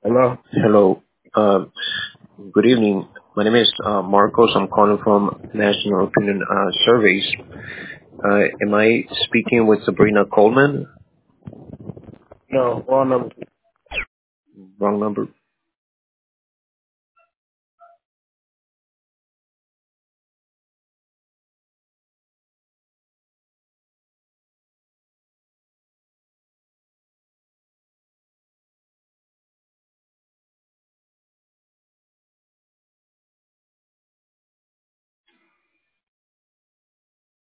Hello? Hello. Uh, Good evening. My name is Marcos. I'm calling from National Opinion Surveys. Am I speaking with Sabrina Coleman? No, wrong number. Wrong number.